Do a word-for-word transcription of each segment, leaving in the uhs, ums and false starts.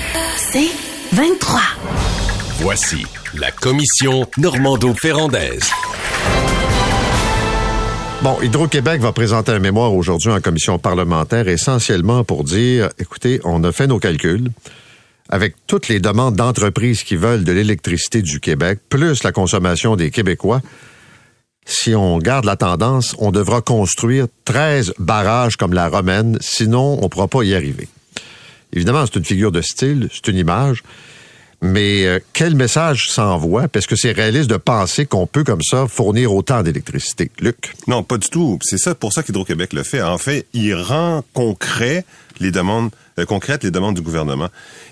C'est vingt-trois. Voici la commission Normando-Ferrandaise. Bon, Hydro-Québec va présenter un mémoire aujourd'hui en commission parlementaire, essentiellement pour dire, écoutez, on a fait nos calculs. Avec toutes les demandes d'entreprises qui veulent de l'électricité du Québec, plus la consommation des Québécois, si on garde la tendance, on devra construire treize barrages comme la Romaine, sinon on ne pourra pas y arriver. Évidemment, c'est une figure de style, c'est une image, mais euh, quel message s'envoie? Parce que c'est réaliste de penser qu'on peut comme ça fournir autant d'électricité. Luc? Non, pas du tout. C'est ça pour ça qu'Hydro-Québec le fait. En fait, il rend concret les demandes, euh, concrètes les demandes du gouvernement.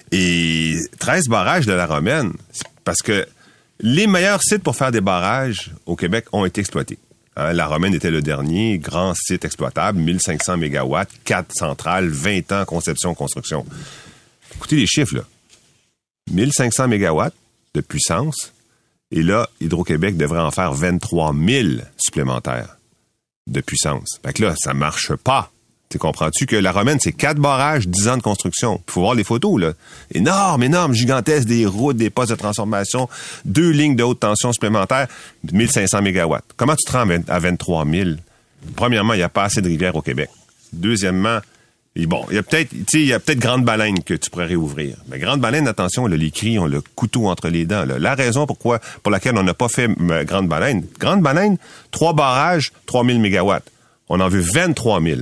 Et treize barrages de la Romaine, c'est parce que les meilleurs sites pour faire des barrages au Québec ont été exploités. Hein, la Romaine était le dernier grand site exploitable, mille cinq cents mégawatts, quatre centrales, vingt ans conception-construction. Écoutez les chiffres, là. mille cinq cents mégawatts de puissance, et là, Hydro-Québec devrait en faire vingt-trois mille supplémentaires de puissance. Fait que là, ça marche pas. Tu comprends-tu que la Romaine, c'est quatre barrages, dix ans de construction. Il faut voir les photos, là. Énorme, énorme, gigantesque, des routes, des postes de transformation, deux lignes de haute tension supplémentaires, mille cinq cents mégawatts. Comment tu te rends à vingt-trois mille? Premièrement, il n'y a pas assez de rivières au Québec. Deuxièmement, et bon, il y a peut-être, tu sais, il y a peut-être Grande Baleine que tu pourrais réouvrir. Mais Grande Baleine, attention, là, les cris ont le couteau entre les dents, là. La raison pourquoi, pour laquelle on n'a pas fait euh, Grande Baleine. Grande Baleine, trois barrages, trois mille mégawatts. On en veut vingt-trois mille.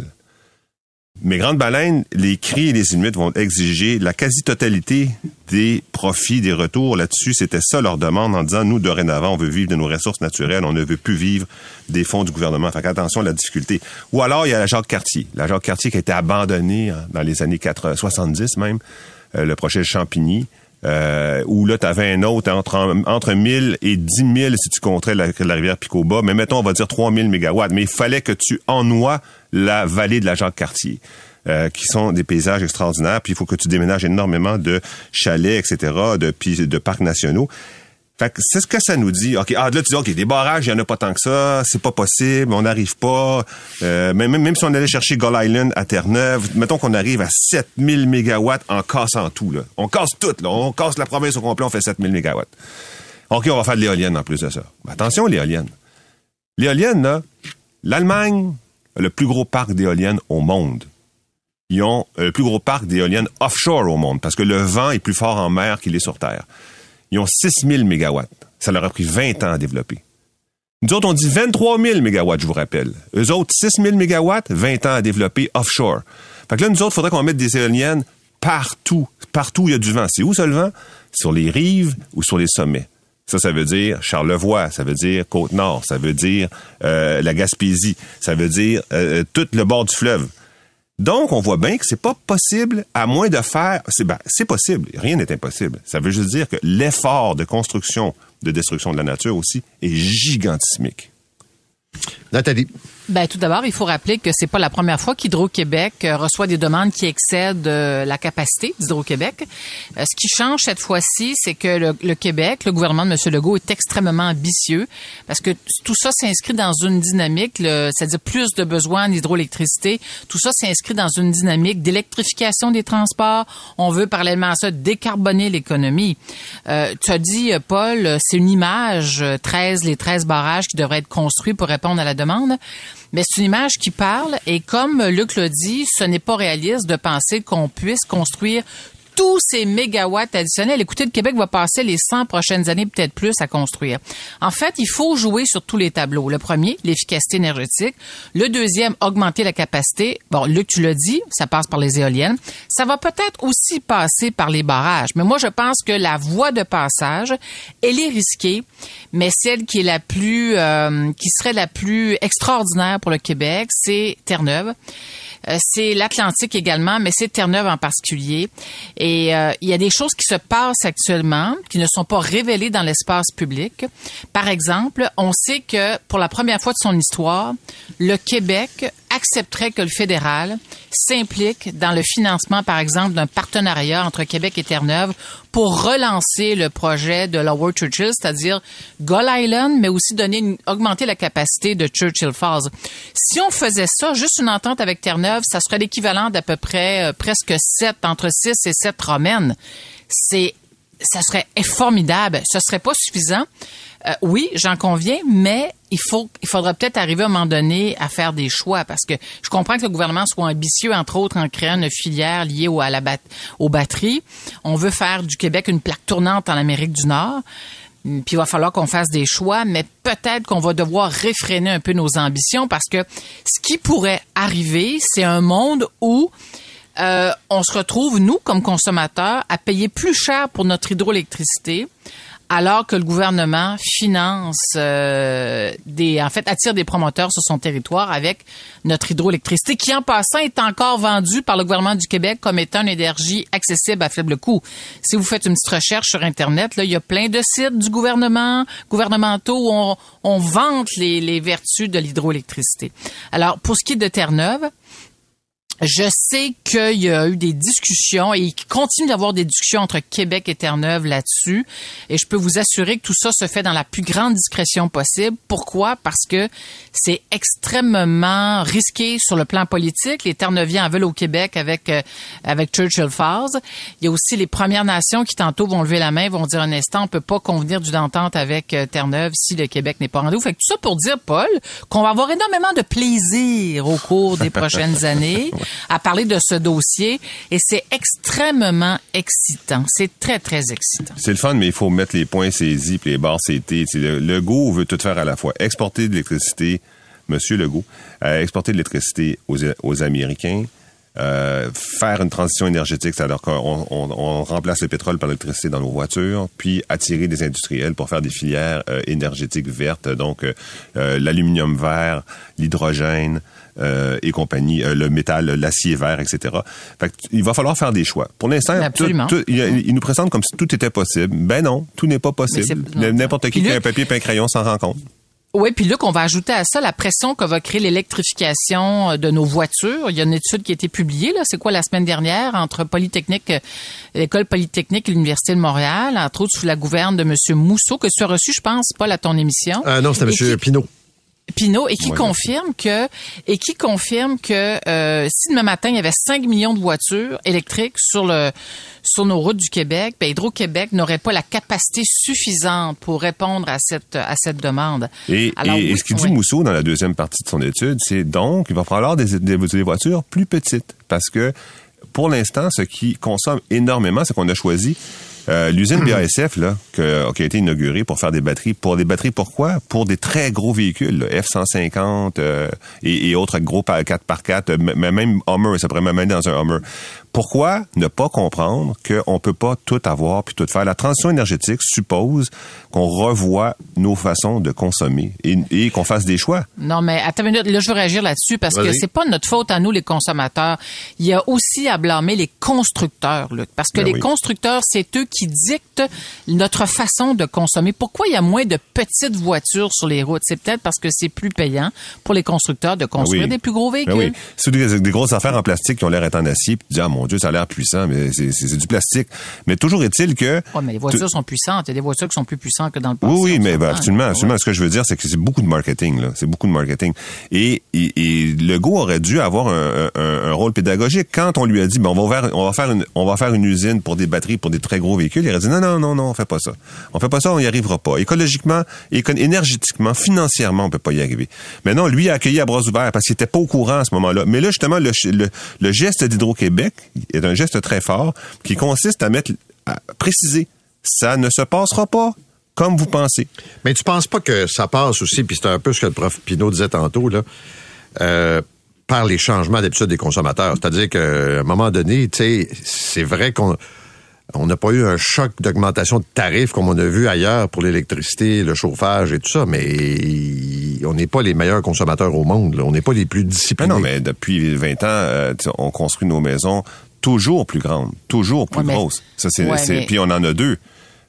Mais Grande Baleine, les cris et les Inuits vont exiger la quasi-totalité des profits, des retours. Là-dessus, c'était ça leur demande en disant, nous, dorénavant, on veut vivre de nos ressources naturelles, on ne veut plus vivre des fonds du gouvernement. Fait qu'attention à la difficulté. Ou alors, il y a la Jacques-Cartier. La Jacques-Cartier qui a été abandonnée hein, dans les années quatre, soixante-dix même, euh, le projet Champigny. Euh, où là, tu avais un autre entre, entre mille et dix mille si tu comptais la, la rivière Picoba. Mais mettons, on va dire trois mille mégawatts. Mais il fallait que tu ennoies la vallée de la Jacques-Cartier, euh, qui sont des paysages extraordinaires. Puis il faut que tu déménages énormément de chalets, et cetera, de, puis de parcs nationaux. Fait que c'est ce que ça nous dit. OK, ah, là, tu dis, OK, des barrages, il n'y en a pas tant que ça, c'est pas possible, on n'arrive pas. Euh, même, même si on allait chercher Gull Island à Terre-Neuve, mettons qu'on arrive à sept mille mégawatts en cassant tout, là. On casse tout, là. On casse la province au complet, on fait sept mille mégawatts. OK, on va faire de l'éolienne en plus de ça. Mais attention, l'éolienne. L'éolienne, là, l'Allemagne a le plus gros parc d'éoliennes au monde. Ils ont le plus gros parc d'éoliennes offshore au monde, parce que le vent est plus fort en mer qu'il est sur Terre. Ils ont six mille mégawatts. Ça leur a pris vingt ans à développer. Nous autres, on dit vingt-trois mille mégawatts, je vous rappelle. Eux autres, six mille mégawatts, vingt ans à développer offshore. Fait que là, nous autres, il faudrait qu'on mette des éoliennes partout. Partout où il y a du vent. C'est où ça, le vent? Sur les rives ou sur les sommets. Ça, ça veut dire Charlevoix, ça veut dire Côte-Nord, ça veut dire euh, la Gaspésie, ça veut dire euh, tout le bord du fleuve. Donc, on voit bien que c'est pas possible, à moins de faire... C'est, ben, c'est possible, rien n'est impossible. Ça veut juste dire que l'effort de construction, de destruction de la nature aussi, est gigantesmique. Nathalie. Ben, tout d'abord, il faut rappeler que c'est pas la première fois qu'Hydro-Québec euh, reçoit des demandes qui excèdent euh, la capacité d'Hydro-Québec. Euh, ce qui change cette fois-ci, c'est que le, le Québec, le gouvernement de M. Legault est extrêmement ambitieux parce que tout ça s'inscrit dans une dynamique, le, c'est-à-dire plus de besoins en hydroélectricité. Tout ça s'inscrit dans une dynamique d'électrification des transports. On veut parallèlement à ça décarboner l'économie. Euh, tu as dit, Paul, c'est une image, treize, les treize barrages qui devraient être construits pour répondre à la demande. Mais c'est une image qui parle et comme Luc l'a dit, ce n'est pas réaliste de penser qu'on puisse construire tous ces mégawatts additionnels. Écoutez, le Québec va passer les cent prochaines années, peut-être plus, à construire. En fait, il faut jouer sur tous les tableaux. Le premier, l'efficacité énergétique. Le deuxième, augmenter la capacité. Bon, Luc, tu l'as dit, ça passe par les éoliennes. Ça va peut-être aussi passer par les barrages. Mais moi, je pense que la voie de passage, elle est risquée, mais celle qui est la plus, euh, qui serait la plus extraordinaire pour le Québec, c'est Terre-Neuve. Euh, c'est l'Atlantique également, mais c'est Terre-Neuve en particulier. Et euh, il y a des choses qui se passent actuellement, qui ne sont pas révélées dans l'espace public. Par exemple, on sait que pour la première fois de son histoire, le Québec accepterait que le fédéral s'implique dans le financement, par exemple, d'un partenariat entre Québec et Terre-Neuve pour relancer le projet de Lower Churchill, c'est-à-dire Gull Island, mais aussi donner une, augmenter la capacité de Churchill Falls. Si on faisait ça, juste une entente avec Terre-Neuve, ça serait l'équivalent d'à peu près euh, presque sept, entre six et sept romaines. C'est, ça serait formidable. Ce serait pas suffisant. Euh, oui, j'en conviens, mais il faut, il faudra peut-être arriver à un moment donné à faire des choix parce que je comprends que le gouvernement soit ambitieux, entre autres, en créant une filière liée au, à la bat, aux batteries. On veut faire du Québec une plaque tournante en Amérique du Nord. Puis il va falloir qu'on fasse des choix, mais peut-être qu'on va devoir réfréner un peu nos ambitions parce que ce qui pourrait arriver, c'est un monde où euh, on se retrouve, nous, comme consommateurs, à payer plus cher pour notre hydroélectricité alors que le gouvernement finance euh, des, en fait, attire des promoteurs sur son territoire avec notre hydroélectricité, qui en passant est encore vendue par le gouvernement du Québec comme étant une énergie accessible à faible coût. Si vous faites une petite recherche sur Internet, là, il y a plein de sites du gouvernement, gouvernementaux où on, on vante les, les vertus de l'hydroélectricité. Alors, pour ce qui est de Terre-Neuve, je sais qu'il y a eu des discussions et il continue d'avoir des discussions entre Québec et Terre-Neuve là-dessus. Et je peux vous assurer que tout ça se fait dans la plus grande discrétion possible. Pourquoi? Parce que c'est extrêmement risqué sur le plan politique. Les Terre-Neuviens en veulent au Québec avec euh, avec Churchill Falls. Il y a aussi les Premières Nations qui tantôt vont lever la main, vont dire un instant, on peut pas convenir d'une entente avec euh, Terre-Neuve si le Québec n'est pas rendez-vous. Fait que tout ça pour dire, Paul, qu'on va avoir énormément de plaisir au cours des prochaines années à parler de ce dossier et c'est extrêmement excitant. C'est très, très excitant. C'est le fun, mais il faut mettre les points saisis puis les barres C T. Le, Legault veut tout faire à la fois. Exporter de l'électricité, Monsieur Legault, euh, exporter de l'électricité aux, aux Américains, euh, faire une transition énergétique, c'est-à-dire qu'on on, on remplace le pétrole par l'électricité dans nos voitures, puis attirer des industriels pour faire des filières euh, énergétiques vertes, donc euh, euh, l'aluminium vert, l'hydrogène, Euh, et compagnie, euh, le métal, l'acier vert, et cetera. Fait que, il va falloir faire des choix. Pour l'instant, tout, tout, il, il nous présente comme si tout était possible. Ben non, tout n'est pas possible. Non, n'importe qui qui a un papier et un crayon s'en rend compte. Oui, puis Luc, on va ajouter à ça la pression que va créer l'électrification de nos voitures. Il y a une étude qui a été publiée, là, c'est quoi, la semaine dernière, entre Polytechnique, l'École Polytechnique et l'Université de Montréal, entre autres sous la gouverne de M. Mousseau, que tu as reçu, je pense, Paul, à ton émission. Euh, non, c'était M. Pinault. Pinault, et qui ouais. confirme que et qui confirme que euh, si demain matin il y avait cinq millions de voitures électriques sur le sur nos routes du Québec, ben Hydro-Québec n'aurait pas la capacité suffisante pour répondre à cette à cette demande. Et, Alors, et, oui, et ce qu'il dit ouais. Mousseau dans la deuxième partie de son étude, c'est donc il va falloir des, des, des voitures plus petites parce que pour l'instant, ce qui consomme énormément, c'est qu'on a choisi Euh, l'usine B A S F là, que, qui a été inaugurée pour faire des batteries. Pour des batteries, pourquoi? Pour des très gros véhicules, là, F cent cinquante euh, et, et autres gros quatre par quatre, mais même Hummer, ça pourrait même aller dans un Hummer. Pourquoi ne pas comprendre qu'on peut pas tout avoir puis tout faire? La transition énergétique suppose qu'on revoie nos façons de consommer et, et qu'on fasse des choix. Non, mais attends une minute, là, je veux réagir là-dessus parce Vas-y. que c'est pas notre faute à nous, les consommateurs. Il y a aussi à blâmer les constructeurs, Luc, parce que Ben les oui. constructeurs, c'est eux qui dictent notre façon de consommer. Pourquoi il y a moins de petites voitures sur les routes? C'est peut-être parce que c'est plus payant pour les constructeurs de construire Ben oui. des plus gros véhicules. Ben oui. C'est des, des grosses affaires en plastique qui ont l'air d'être en acier, puis tu dis, ah mon Dieu, ça a l'air puissant, mais c'est, c'est, c'est du plastique. Mais toujours est-il que... Oui, mais les voitures tu... sont puissantes. Il y a des voitures qui sont plus puissantes que dans le passé. Oui, oui, mais ben, s'entend, absolument, là. absolument. Ouais. Ce que je veux dire, c'est que c'est beaucoup de marketing, là. C'est beaucoup de marketing. Et, et, et Legault aurait dû avoir un, un, un rôle pédagogique. Quand on lui a dit, ben, on va faire, on va faire une, on va faire une usine pour des batteries, pour des très gros véhicules, il aurait dit, non, non, non, non, on fait pas ça. On fait pas ça, on y arrivera pas. Écologiquement, éco- énergétiquement, financièrement, on peut pas y arriver. Mais non, lui a accueilli à bras ouverts parce qu'il était pas au courant à ce moment-là. Mais là, justement, le, le, le geste d'Hydro-Québec est un geste très fort qui consiste à mettre, à préciser, ça ne se passera pas comme vous pensez. Mais tu penses pas que ça passe aussi, puis c'est un peu ce que le prof Pinault disait tantôt, là, euh, par les changements d'habitude des consommateurs. C'est-à-dire qu'à un moment donné, tu sais, c'est vrai qu'on on n'a pas eu un choc d'augmentation de tarifs comme on a vu ailleurs pour l'électricité, le chauffage et tout ça, mais on n'est pas les meilleurs consommateurs au monde, là. On n'est pas les plus disciplinés. Mais non, mais depuis vingt ans, euh, on construit nos maisons toujours plus grandes, toujours plus Ouais, mais... grosses. Ça, c'est, Ouais, c'est... mais... Puis on en a deux.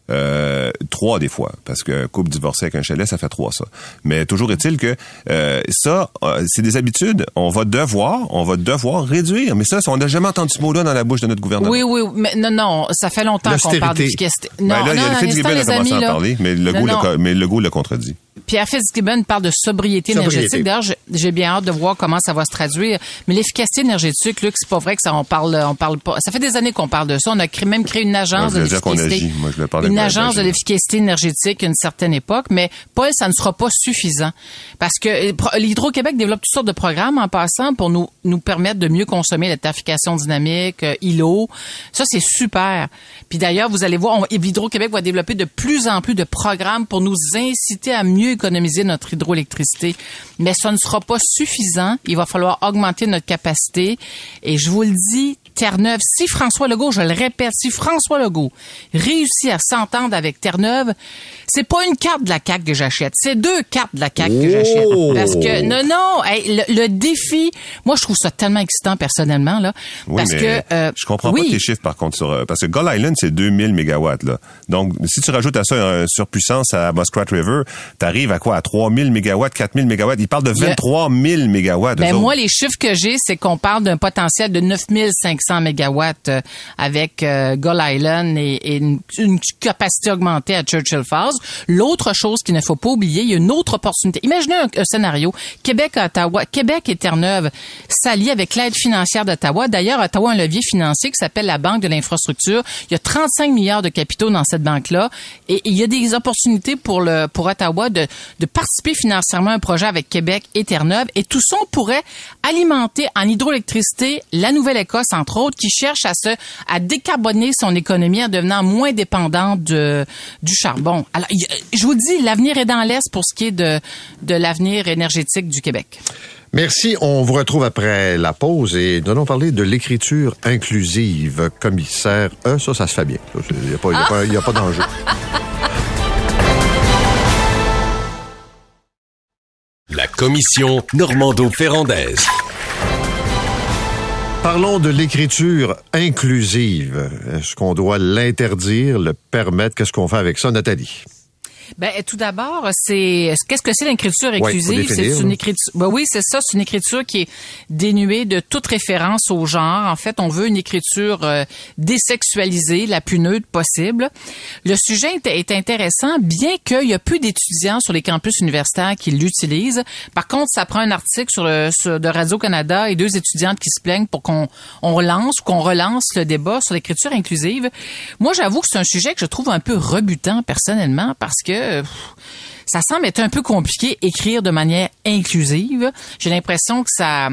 Euh, trois des fois, parce que couple divorcé avec un chalet, ça fait trois ça. Mais toujours est-il que euh, ça, euh, c'est des habitudes. On va devoir, on va devoir réduire. Mais ça, on n'a jamais entendu ce mot-là dans la bouche de notre gouvernement. Oui, oui, mais non, non, ça fait longtemps qu'on parle d'efficacité. Non, ben là, non, il y a le Fitzgibbon a commencé à en parler, mais Legault le contredit. Pierre Fitzgibbon parle de sobriété, sobriété. énergétique. D'ailleurs, j'ai bien hâte de voir comment ça va se traduire. Mais l'efficacité énergétique, Luc, c'est pas vrai que ça, on parle, on parle pas. Ça fait des années qu'on parle de ça. On a créé, même créé une agence Moi, de l'efficacité. Moi, je vais parler une agence de l'efficacité énergétique à une certaine époque. Mais, Paul, ça ne sera pas suffisant. Parce que l'Hydro-Québec développe toutes sortes de programmes en passant pour nous, nous permettre de mieux consommer la tarification dynamique, euh, I L O. Ça, c'est super. Puis d'ailleurs, vous allez voir, l'Hydro-Québec va développer de plus en plus de programmes pour nous inciter à mieux économiser notre hydroélectricité. Mais ça ne sera pas suffisant. Il va falloir augmenter notre capacité. Et je vous le dis, Terre-Neuve, si François Legault, je le répète, si François Legault réussit à s'entendre avec Terre-Neuve, c'est pas une carte de la C A Q que j'achète, c'est deux cartes de la C A Q oh. que j'achète. Parce que, non, non, hey, le, le défi, moi, je trouve ça tellement excitant personnellement, là. Oui, parce mais que, euh, je comprends oui. pas tes chiffres, par contre, sur, parce que Gull Island, c'est deux mille mégawatts, là. Donc, si tu rajoutes à ça une surpuissance à Muskrat River, t'arrives à quoi? À trois mille mégawatts, quatre mille mégawatts? Ils parlent de vingt-trois mille mégawatts. Ben, moi, les chiffres que j'ai, c'est qu'on parle d'un potentiel de neuf mille cinq cents mégawatts euh, avec euh, Gull Island et, et une, une capacité augmentée à Churchill Falls. L'autre chose qu'il ne faut pas oublier, il y a une autre opportunité. Imaginez un, un scénario. Québec à Ottawa, Québec et Terre-Neuve s'allient avec l'aide financière d'Ottawa. D'ailleurs, Ottawa a un levier financier qui s'appelle la Banque de l'infrastructure. Il y a trente-cinq milliards de capitaux dans cette banque-là. Et, et il y a des opportunités pour le pour Ottawa de, de participer financièrement à un projet avec Québec et Terre-Neuve. Et tout ça, on pourrait alimenter en hydroélectricité la Nouvelle-Écosse, entre autres, qui cherche à se à décarboner son économie en devenant moins dépendante de, du charbon. Alors, je vous dis, l'avenir est dans l'Est pour ce qui est de, de l'avenir énergétique du Québec. Merci. On vous retrouve après la pause et nous allons parler de l'écriture inclusive. Commissaire E, ça, ça se fait bien. Il n'y a pas, il y a pas, il y a pas d'enjeu. La commission Normando-Ferrandaise. Parlons de l'écriture inclusive. Est-ce qu'on doit l'interdire, le permettre? Qu'est-ce qu'on fait avec ça, Nathalie? Ben, tout d'abord, c'est qu'est-ce que c'est l'écriture inclusive? Ouais, c'est une écriture. Ben oui, c'est ça. C'est une écriture qui est dénuée de toute référence au genre. En fait, on veut une écriture euh, désexualisée, la plus neutre possible. Le sujet est, est intéressant, bien qu'il y a peu d'étudiants sur les campus universitaires qui l'utilisent. Par contre, ça prend un article sur le sur, de Radio-Canada et deux étudiantes qui se plaignent pour qu'on on relance ou qu'on relance le débat sur l'écriture inclusive. Moi, j'avoue que c'est un sujet que je trouve un peu rebutant personnellement parce que ça semble être un peu compliqué écrire de manière inclusive. J'ai l'impression que ça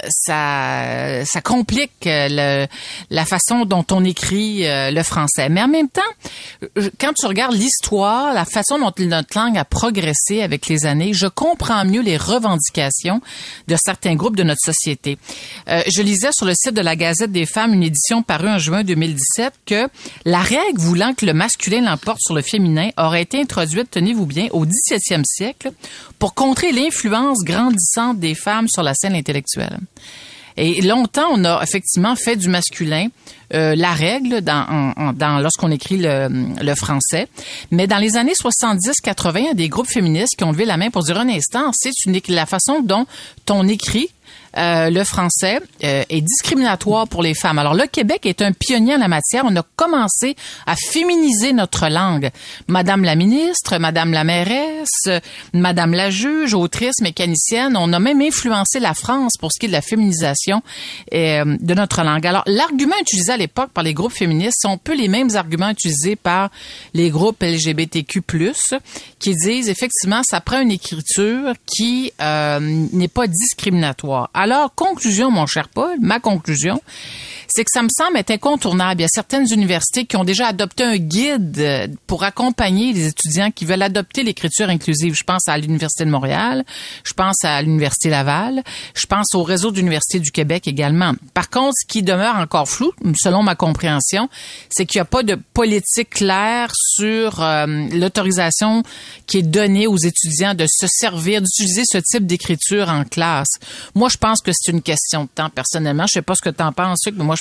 ça ça complique le, la façon dont on écrit le français. Mais en même temps, quand tu regardes l'histoire, la façon dont notre langue a progressé avec les années, je comprends mieux les revendications de certains groupes de notre société. Euh, je lisais sur le site de la Gazette des Femmes une édition parue en juin deux mille dix-sept que la règle voulant que le masculin l'emporte sur le féminin aurait été introduite, tenez-vous bien, au dix-septième siècle pour contrer l'influence grandissante des femmes sur la scène intellectuelle. Et longtemps, on a effectivement fait du masculin euh, la règle dans, en, dans lorsqu'on écrit le, le français. Mais dans les années soixante-dix quatre-vingts, il y a des groupes féministes qui ont levé la main pour dire un instant, c'est une, la façon dont on écrit Euh, le français euh, est discriminatoire pour les femmes. Alors, le Québec est un pionnier en la matière. On a commencé à féminiser notre langue. Madame la ministre, Madame la mairesse, Madame la juge, autrice, mécanicienne, on a même influencé la France pour ce qui est de la féminisation euh, de notre langue. Alors, l'argument utilisé à l'époque par les groupes féministes sont un peu les mêmes arguments utilisés par les groupes L G B T Q plus, qui disent effectivement, ça prend une écriture qui euh, n'est pas discriminatoire. Alors, conclusion, mon cher Paul, ma conclusion, c'est que ça me semble être incontournable. Il y a certaines universités qui ont déjà adopté un guide pour accompagner les étudiants qui veulent adopter l'écriture inclusive. Je pense à l'Université de Montréal, je pense à l'Université Laval, je pense au réseau d'universités du Québec également. Par contre, ce qui demeure encore flou, selon ma compréhension, c'est qu'il n'y a pas de politique claire sur euh, l'autorisation qui est donnée aux étudiants de se servir, d'utiliser ce type d'écriture en classe. Moi, je pense que c'est une question de temps, personnellement. Je sais pas ce que tu en penses, mais moi, je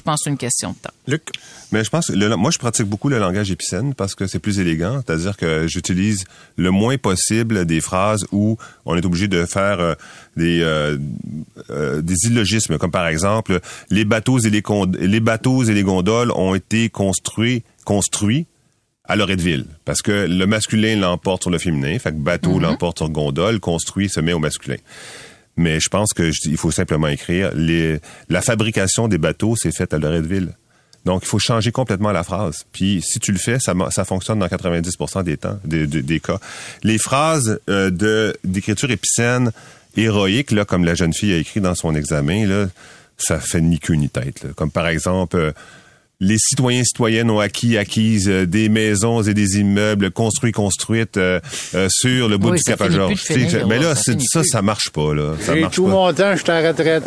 je pense que c'est une question de temps. Luc? Mais je pense que le, moi, je pratique beaucoup le langage épicène parce que c'est plus élégant. C'est-à-dire que j'utilise le moins possible des phrases où on est obligé de faire euh, des euh, euh, des illogismes, comme par exemple les bateaux et les cond- les bateaux et les gondoles ont été construits construits à Loretteville, parce que le masculin l'emporte sur le féminin, fait que bateau mm-hmm. l'emporte sur gondole, construit se met au masculin. Mais je pense que je, il faut simplement écrire les la fabrication des bateaux s'est faite à Loretteville. Donc, il faut changer complètement la phrase. Puis, si tu le fais, ça, ça fonctionne dans quatre-vingt-dix pour cent des temps, des, des, des cas. Les phrases euh, de d'écriture épicène héroïque, là, comme la jeune fille a écrit dans son examen, là, ça fait ni queue ni tête. Là. Comme par exemple, euh, les citoyens et citoyennes ont acquis, acquises euh, des maisons et des immeubles construits, construites euh, euh, sur le bout oui, du Cap-à-Georges. Mais là, ça, c'est, ça, ça marche pas. Là. Ça J'ai marche tout pas. mon temps, je suis en retraite.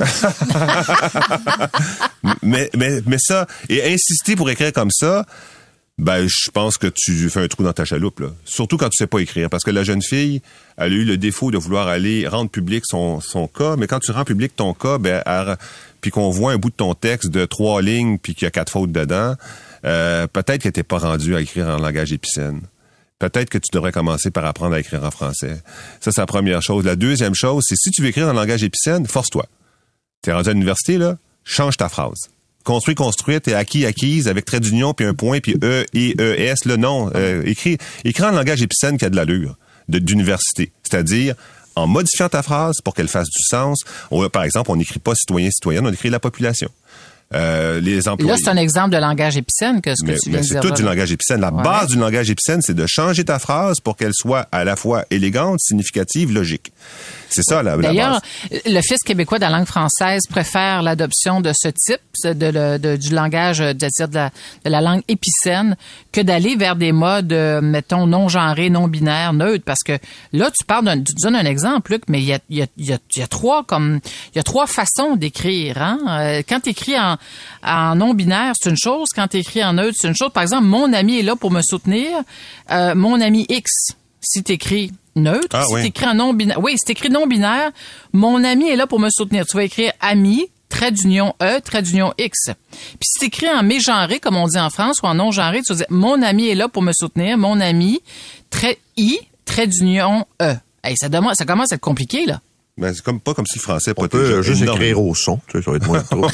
mais, mais, mais ça, et insister pour écrire comme ça, ben, je pense que tu fais un trou dans ta chaloupe, là. Surtout quand tu sais pas écrire. Parce que la jeune fille, elle a eu le défaut de vouloir aller rendre public son, son cas, mais quand tu rends public ton cas, ben, elle, puis qu'on voit un bout de ton texte de trois lignes puis qu'il y a quatre fautes dedans, euh, peut-être que t'es pas rendu à écrire en langage épicène. Peut-être que tu devrais commencer par apprendre à écrire en français. Ça, c'est la première chose. La deuxième chose, c'est si tu veux écrire en langage épicène, force-toi. T'es rendu à l'université, là, change ta phrase. Construit, construite, et acquis, acquise, avec trait d'union, puis un point, puis E, E, E, S, là, non. Euh, écris, écris en langage épicène qui a de l'allure de, d'université. C'est-à-dire, en modifiant ta phrase pour qu'elle fasse du sens. On, par exemple, on n'écrit pas citoyen, citoyenne, on écrit la population. Euh, les employés. Là, c'est un exemple de langage épicène que ce que mais, tu viens mais de dire. c'est tout du langage épicène. La ouais. base du langage épicène, c'est de changer ta phrase pour qu'elle soit à la fois élégante, significative, logique. C'est ça, la, D'ailleurs, la base. le Fils québécois de la langue française préfère l'adoption de ce type, de, de, de, du langage, c'est-à-dire de la, de la langue épicène, que d'aller vers des modes, mettons, non-genrés, non-binaires, neutres. Parce que là, tu parles d'un, tu donnes un exemple, Luc, mais il y a, il y a, il y a, il y a trois comme, il y a trois façons d'écrire, hein. Quand tu écris en, en non-binaire, c'est une chose. Quand tu écris en neutre, c'est une chose. Par exemple, mon ami est là pour me soutenir. Euh, mon ami X, si tu écris neutre, ah, si oui. tu écris en non-binaire. Oui, si tu écris non-binaire, mon ami est là pour me soutenir. Tu vas écrire ami, trait d'union E, trait d'union X. Puis si tu écris en mégenré, comme on dit en France, ou en non-genré, tu vas dire mon ami est là pour me soutenir. Mon ami, trait I, trait d'union E. Hey, ça, demande, ça commence à être compliqué, là. Ben, c'est comme, pas comme si le français On peut juste énorme. écrire au son. Tu sais, ça va être moins trop.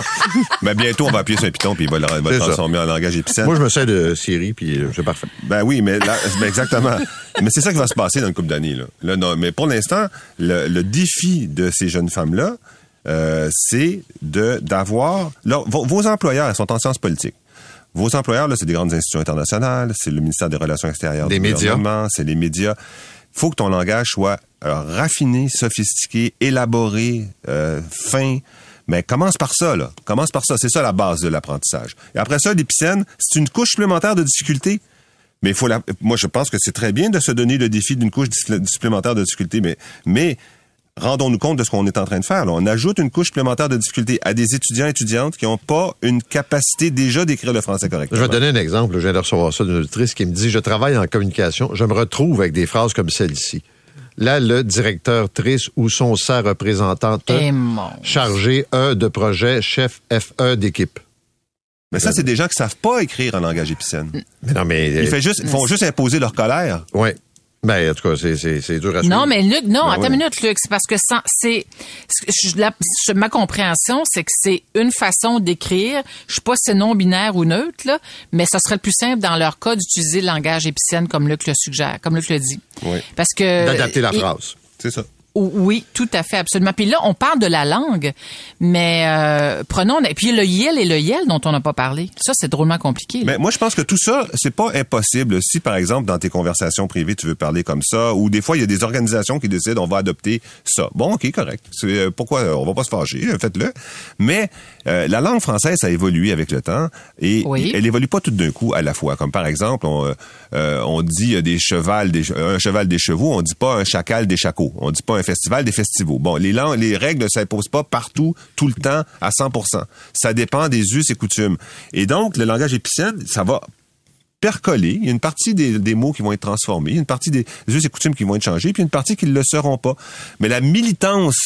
Mais bientôt, on va appuyer sur un piton puis il va le va transformer en langage épicène. Moi, je me sers de Siri puis c'est parfait. Ben oui, mais là, ben exactement. Mais c'est ça qui va se passer dans une couple d'années, là. Là, non, mais pour l'instant, le, le défi de ces jeunes femmes-là, euh, c'est de, d'avoir, leur, vos, vos employeurs, ils sont en sciences politiques. Vos employeurs, là, c'est des grandes institutions internationales, c'est le ministère des Relations extérieures, des médias, c'est les médias. Faut que ton langage soit euh, raffiné, sophistiqué, élaboré, euh, fin. Mais commence par ça, là. Commence par ça. C'est ça la base de l'apprentissage. Et après ça, l'épicène, c'est une couche supplémentaire de difficulté. Mais il faut la... Moi, je pense que c'est très bien de se donner le défi d'une couche supplémentaire de difficulté, mais, mais rendons-nous compte de ce qu'on est en train de faire, là. On ajoute une couche supplémentaire de difficulté à des étudiants et étudiantes qui n'ont pas une capacité déjà d'écrire le français correctement. Je vais te donner un exemple. Je viens de recevoir ça d'une auditrice qui me dit « Je travaille en communication. Je me retrouve avec des phrases comme celle-ci. Là, le directeur triste ou son sa représentante chargé E de projet, chef F E d'équipe. » Mais ça, c'est des gens qui savent pas écrire en langage épicène. Mais non, mais... Ils, fait juste, ils font juste imposer leur colère. Oui. Ben, en tout cas, c'est, c'est, c'est dur à suivre. Non, mais Luc, non, ben attends oui. une minute, Luc, c'est parce que sans, c'est, je, la, je, ma compréhension, c'est que c'est une façon d'écrire. Je sais pas si c'est non-binaire ou neutre, là, mais ça serait le plus simple dans leur cas d'utiliser le langage épicène comme Luc le suggère, comme Luc le dit. Oui. Parce que. D'adapter la et, phrase. C'est ça. Oui, tout à fait, absolument. Puis là, on parle de la langue, mais euh, prenons... Puis le yel et le yel dont on n'a pas parlé. Ça, c'est drôlement compliqué. Là. Mais moi, je pense que tout ça, c'est pas impossible. Si, par exemple, dans tes conversations privées, tu veux parler comme ça, ou des fois, il y a des organisations qui décident, on va adopter ça. Bon, OK, correct. C'est, pourquoi on va pas se fâcher? Faites-le. Mais euh, la langue française a évolué avec le temps, et oui. elle évolue pas tout d'un coup à la fois. Comme par exemple, on, euh, on dit des chevals, des, un cheval des chevaux, on dit pas un chacal des chacos. On dit pas un festival des festivals. Bon, les, langues, les règles ne s'imposent pas partout, tout le temps, à cent pour cent. Ça dépend des us et coutumes. Et donc, le langage épicène, ça va percoler. Il y a une partie des, des mots qui vont être transformés, il y a une partie des us et coutumes qui vont être changés, puis une partie qui ne le seront pas. Mais la militance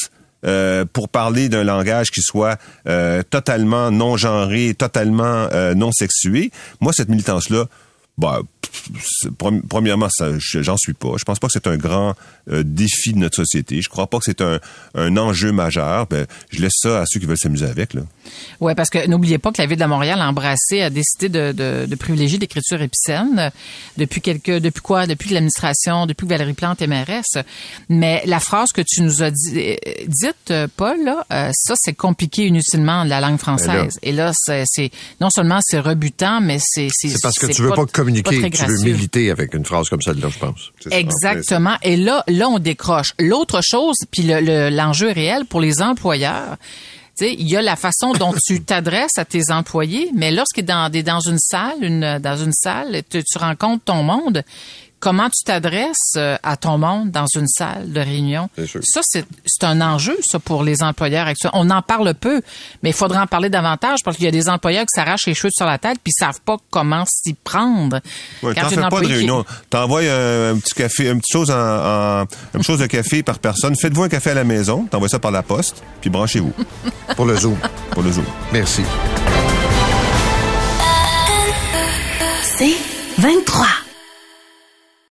euh, pour parler d'un langage qui soit euh, totalement non-genré, totalement euh, non-sexué. Moi, cette militance-là, bah, premièrement, ça, j'en suis pas. Je pense pas que c'est un grand euh, défi de notre société. Je crois pas que c'est un, un enjeu majeur. Ben, je laisse ça à ceux qui veulent s'amuser avec, là. Ouais, parce que n'oubliez pas que la Ville de Montréal a embrassé, a décidé de, de, de privilégier l'écriture épicène depuis quelques, depuis quoi? Depuis que l'administration, depuis que Valérie Plante est mairesse. Mais la phrase que tu nous as dit, dite, Paul, là, euh, ça, c'est compliqué inutilement la langue française. Et là, c'est, c'est non seulement c'est rebutant, mais c'est... C'est, c'est parce que c'est tu veux pas, pas communiquer, pas tu veux militer avec une phrase comme celle-là, je pense. C'est Exactement. Et là, là, on décroche. L'autre chose, puis le, le, l'enjeu réel pour les employeurs, tu sais, il y a la façon dont tu t'adresses à tes employés, mais lorsqu'il est dans, dans une salle, une, dans une salle, tu, tu rencontres ton monde. Comment tu t'adresses à ton monde dans une salle de réunion? Ça, c'est, c'est un enjeu, ça, pour les employeurs actuels. On en parle peu, mais il faudrait en parler davantage parce qu'il y a des employeurs qui s'arrachent les cheveux sur la tête puis ils savent pas comment s'y prendre. Ouais, t'en fais pas de réunion. Qui... T'envoies un, un petit café, une petite chose en, en une chose de café par personne. Faites-vous un café à la maison, t'envoies ça par la poste, puis branchez-vous. Pour le Zoom. Pour le Zoom. Merci. C'est vingt-trois.